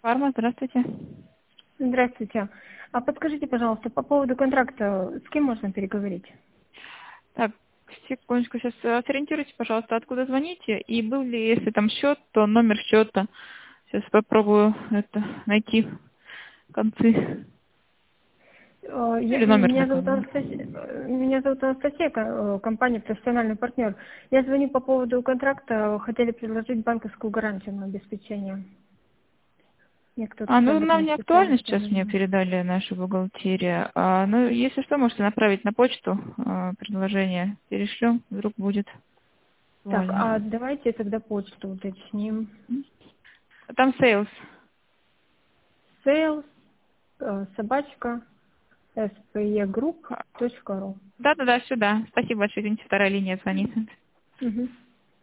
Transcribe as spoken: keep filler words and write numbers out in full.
Фарма, здравствуйте. Здравствуйте. А подскажите, пожалуйста, по поводу контракта, с кем можно переговорить? Так, секундочку, сейчас сориентируйте, пожалуйста, откуда звоните, и был ли, если там счет, то номер счета. Сейчас попробую это найти концы. Э, я- Или номер меня зовут знакомый. Анастасия, э, меня зовут Анастасия, ко- э, компания «Профессиональный партнер». Я звоню по поводу контракта, хотели предложить банковскую гарантию на обеспечение. Мне кто-то А, ну серверный нам не актуально специалист сейчас, мне позвонил. передали нашу бухгалтерию. А, ну, если что, можете направить на почту а, предложение. Перешлем, вдруг будет Так, а актуально. давайте тогда почту уточним. Там sales. Sales, э, собачка, spegroup точка ру. Да-да-да, сюда. Спасибо большое, извините, вторая линия звонит. Угу.